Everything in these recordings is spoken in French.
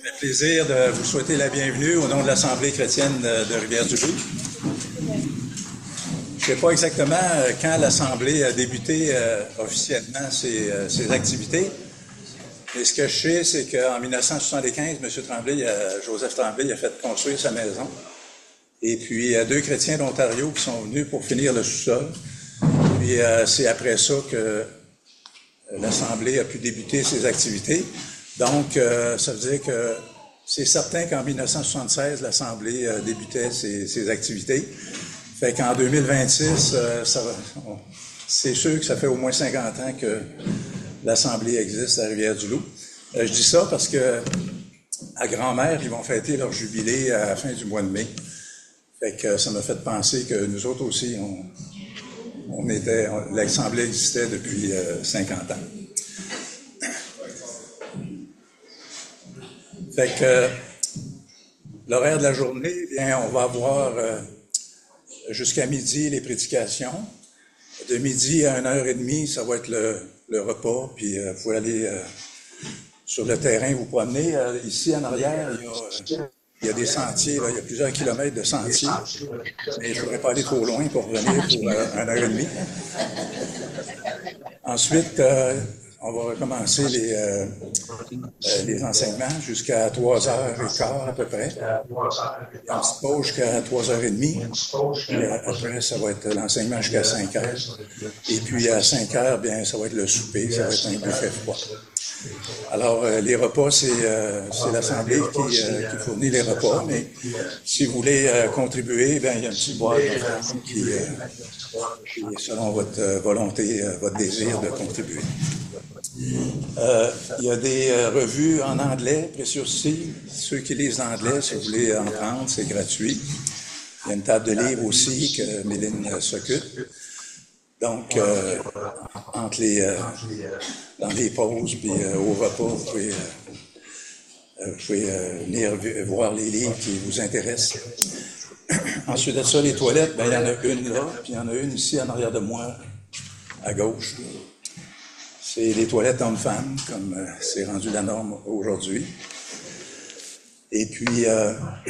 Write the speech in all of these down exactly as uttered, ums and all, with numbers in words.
fait plaisir de vous souhaiter la bienvenue au nom de l'Assemblée chrétienne de, de Rivière-du-Loup. Je ne sais pas exactement quand l'Assemblée a débuté euh, officiellement ses, euh, ses activités, mais ce que je sais, c'est qu'en mille neuf cent soixante-quinze, M. Tremblay, a, Joseph Tremblay, a fait construire sa maison. Et puis, il y a deux chrétiens d'Ontario qui sont venus pour finir le sous-sol. Puis, euh, c'est après ça que l'Assemblée a pu débuter ses activités. Donc, euh, ça veut dire que c'est certain qu'en mille neuf cent soixante-seize, l'Assemblée euh, débutait ses, ses activités. Fait qu'en deux mille vingt-six, euh, ça va, on, c'est sûr que ça fait au moins cinquante ans que l'Assemblée existe à Rivière-du-Loup. Euh, je dis ça parce que à Grand-Mère, ils vont fêter leur jubilé à la fin du mois de mai. Fait que ça m'a fait penser que nous autres aussi, on, on était, on, l'Assemblée existait depuis euh, cinquante ans. Fait que euh, l'horaire de la journée, eh bien, on va avoir euh, jusqu'à midi les prédications. De midi à une heure et demie, ça va être le, le repas, puis euh, vous pouvez aller euh, sur le terrain vous promener. Euh, ici, en arrière, il y a, euh, il y a des sentiers, là, il y a plusieurs kilomètres de sentiers, mais je ne voudrais pas aller trop loin pour revenir pour euh, une heure et demie. Ensuite, euh, on va recommencer les, euh, euh, les enseignements jusqu'à trois heures quinze à peu près. Il y a une petite pause jusqu'à trois heures trente. Puis après, ça va être l'enseignement jusqu'à cinq heures. Et puis à cinq heures, bien, ça va être le souper, ça va être un buffet froid. Alors, euh, les repas, c'est, euh, c'est l'Assemblée qui, euh, qui fournit les repas, mais si vous voulez euh, contribuer, bien, il y a un petit boîte qui, euh, qui est selon votre euh, volonté, euh, votre désir de contribuer. Euh, il y a des euh, revues en anglais, précieux. Ceux qui lisent l'anglais, si vous voulez en prendre, c'est gratuit. Il y a une table de livres aussi que Méline euh, s'occupe. Donc, euh, entre les, euh, dans les pauses puis euh, au repas, vous pouvez, euh, vous pouvez euh, venir voir les livres qui vous intéressent. Ensuite de ça, les toilettes, ben, il y en a une là, puis il y en a une ici en arrière de moi, à gauche. C'est les toilettes hommes-femmes, comme euh, c'est rendu la norme aujourd'hui. Et puis, euh,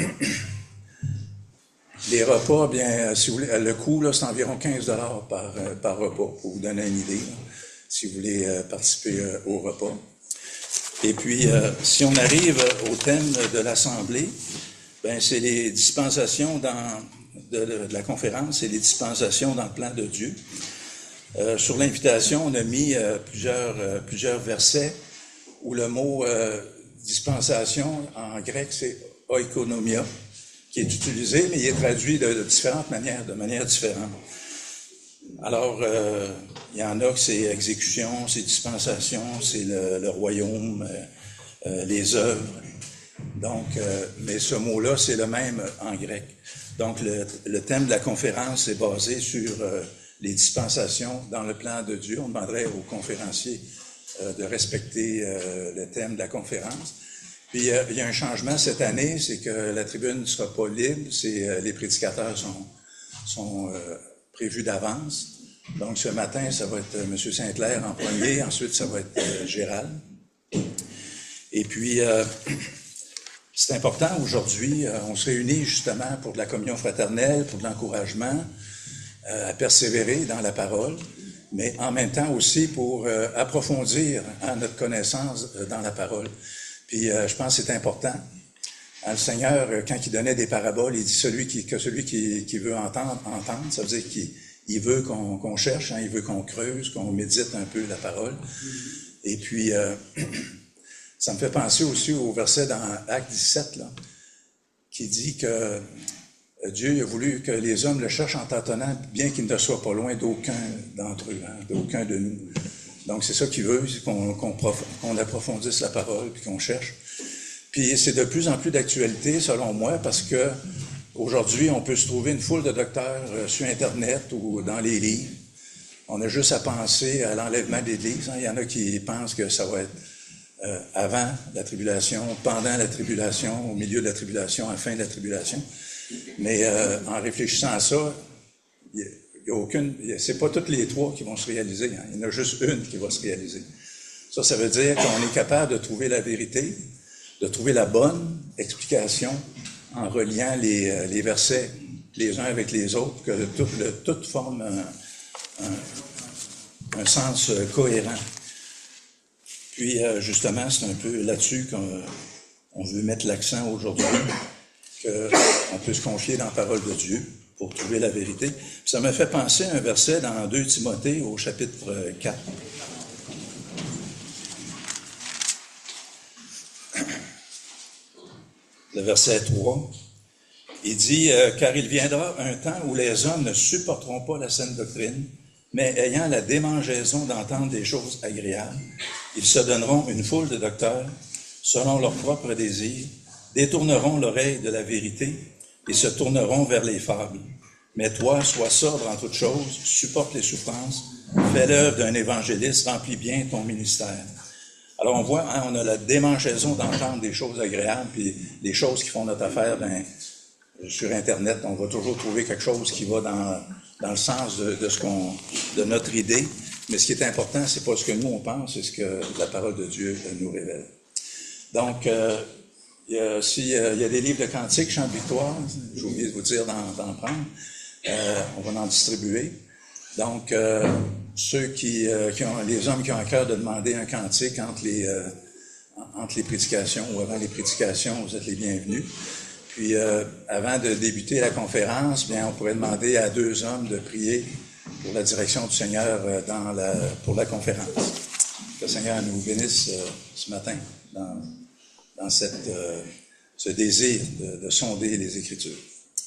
les repas, bien, si vous voulez, le coût, là, c'est environ quinze dollars par, euh, par repas, pour vous donner une idée, là, si vous voulez euh, participer euh, au repas. Et puis, euh, si on arrive au thème de l'Assemblée, ben, c'est les dispensations dans, de, de la conférence, c'est les dispensations dans le plan de Dieu. Euh, sur l'invitation, on a mis euh, plusieurs, euh, plusieurs versets où le mot euh, dispensation, en grec, c'est oikonomia, qui est utilisé, mais il est traduit de, de différentes manières, de manière différente. Alors, euh, il y en a que c'est exécution, c'est dispensation, c'est le, le royaume, euh, euh, les œuvres. Donc, euh, mais ce mot-là, c'est le même en grec. Donc, le, le thème de la conférence est basé sur euh, les dispensations dans le plan de Dieu. On demanderait aux conférenciers euh, de respecter euh, le thème de la conférence. Puis, euh, il y a un changement cette année, c'est que la tribune ne sera pas libre, c'est, euh, les prédicateurs sont, sont euh, prévus d'avance. Donc, ce matin, ça va être euh, M. Saint-Clair en premier, ensuite, ça va être euh, Gérald. Et puis, euh, c'est important aujourd'hui, euh, on se réunit justement pour de la communion fraternelle, pour de l'encouragement, euh, à persévérer dans la parole, mais en même temps aussi pour euh, approfondir hein, notre connaissance euh, dans la parole. Puis euh, je pense que c'est important. Hein, le Seigneur, euh, quand il donnait des paraboles, il dit celui qui, que celui qui, qui veut entendre, entendre, ça veut dire qu'il il veut qu'on, qu'on cherche, hein, il veut qu'on creuse, qu'on médite un peu la parole. Et puis, euh, ça me fait penser aussi au verset dans Acte dix-sept, là, qui dit que Dieu a voulu que les hommes le cherchent en tâtonnant, bien qu'il ne soit pas loin d'aucun d'entre eux, hein, d'aucun de nous. Donc, c'est ça qu'il veut, c'est qu'on, qu'on, prof, qu'on approfondisse la parole, puis qu'on cherche. Puis, c'est de plus en plus d'actualité, selon moi, parce que aujourd'hui, on peut se trouver une foule de docteurs euh, sur Internet ou dans les livres. On a juste à penser à l'enlèvement de l'Église. Hein. Il y en a qui pensent que ça va être euh, avant la tribulation, pendant la tribulation, au milieu de la tribulation, à la fin de la tribulation. Mais euh, en réfléchissant à ça, il n'y a aucune, c'est pas toutes les trois qui vont se réaliser. Hein. Il y en a juste une qui va se réaliser. Ça, ça veut dire qu'on est capable de trouver la vérité, de trouver la bonne explication en reliant les, les versets les uns avec les autres, que le tout, le tout forme un, un, un sens cohérent. Puis, euh, justement, c'est un peu là-dessus qu'on on veut mettre l'accent aujourd'hui, qu'on peut se confier dans la parole de Dieu pour trouver la vérité. Puis ça me fait penser à un verset dans deux Timothée au chapitre quatre. Le verset trois, il dit euh, « Car il viendra un temps où les hommes ne supporteront pas la saine doctrine, mais ayant la démangeaison d'entendre des choses agréables, ils se donneront une foule de docteurs, selon leurs propres désirs, détourneront l'oreille de la vérité et se tourneront vers les fables. Mais toi, sois sobre en toutes choses, supporte les souffrances, fais l'œuvre d'un évangéliste, remplis bien ton ministère. » Alors on voit, hein, on a la démangeaison d'entendre des choses agréables, puis des choses qui font notre affaire, ben, sur Internet, on va toujours trouver quelque chose qui va dans, dans le sens de, de ce qu'on, de notre idée. Mais ce qui est important, c'est pas ce que nous on pense, c'est ce que la parole de Dieu nous révèle. Donc, euh, il y a, si, euh, il y a des livres de cantiques, chants de victoire, j'ai oublié de vous dire d'en, d'en prendre. Euh, on va en distribuer. Donc, euh, ceux qui, euh, qui ont, les hommes qui ont à cœur de demander un cantique entre les, euh, entre les prédications ou avant les prédications, vous êtes les bienvenus. Puis, euh, avant de débuter la conférence, bien, on pourrait demander à deux hommes de prier pour la direction du Seigneur euh, dans la, pour la conférence. Que le Seigneur nous bénisse euh, ce matin dans, dans cette, euh, ce désir de, de sonder les Écritures.